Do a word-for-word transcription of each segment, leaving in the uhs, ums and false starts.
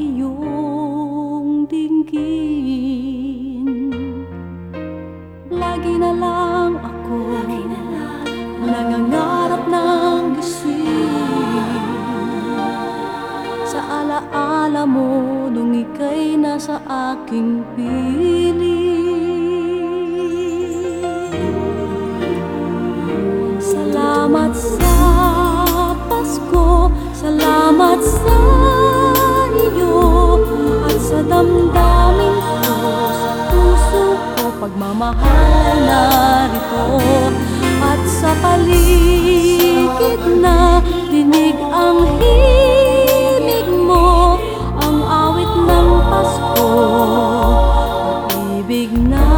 iyong dinggin. Lagi na lang ako nangangarap ng gising sa alaala mo nung ika'y nasa aking piling. Salamat sa Pasko, salamat sa iyo at sa damdamin ko, sa puso ko pagmamahal narito. At sa paligid na dinig ang himig mo, ang awit ng Pasko, pag-ibig na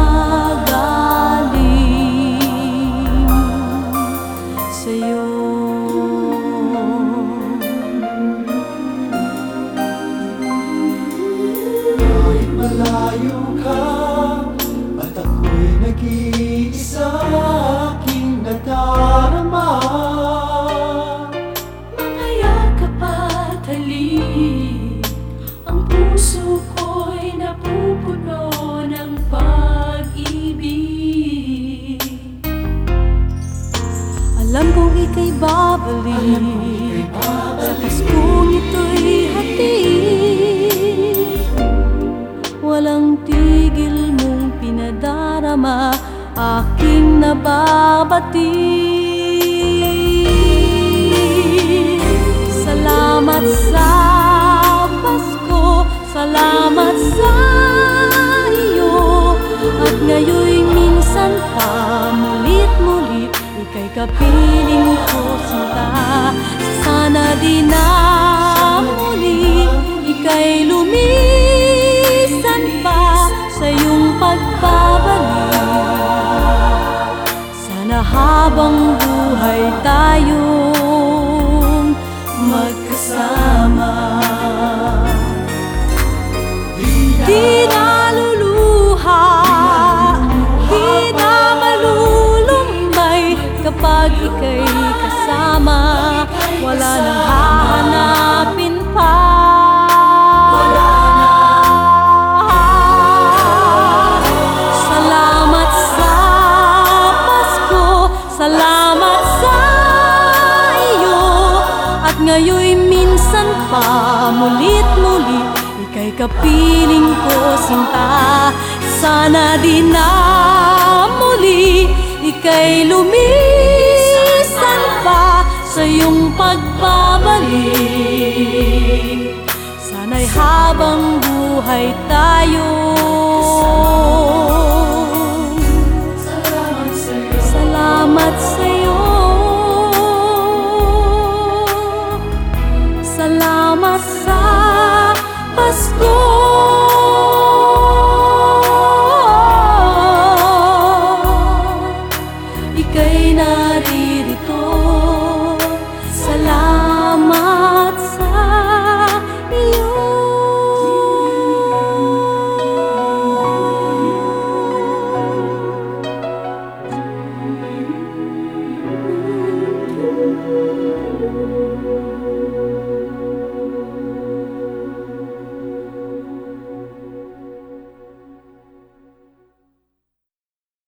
galing sa'yo. Kahit malayo ka at ako'y nag-iisa, aking nadarama mga yakap at halik, ang puso ko'y napupuno ng pag-ibig. Alam kong ika'y babalik sa Paskong ito'y hatid. Walang tigil mong pinadarama, aking nababatid. Salamat sa Pasko, salamat sa iyo at ngayo'y minsan pa mulit-mulit ika'y kapiling ko sinta. Sana di na muli ika'y lumisan pa sa iyong pagbabalik. Sana habang buhay tayong magkasama. Di na luluha, di na malulumbay kapag ika'y kasama. Wala nang hahanapin pa. Salamat sa Pasko, salamat sa iyo at ngayo'y minsan pa mulit-mulit ika'y kapiling ko sinta. Sana di na muli ika'y lumisan pa sa iyong pagbabalik. Sana'y habang buhay tayo salamat sa'yo. Salamat sa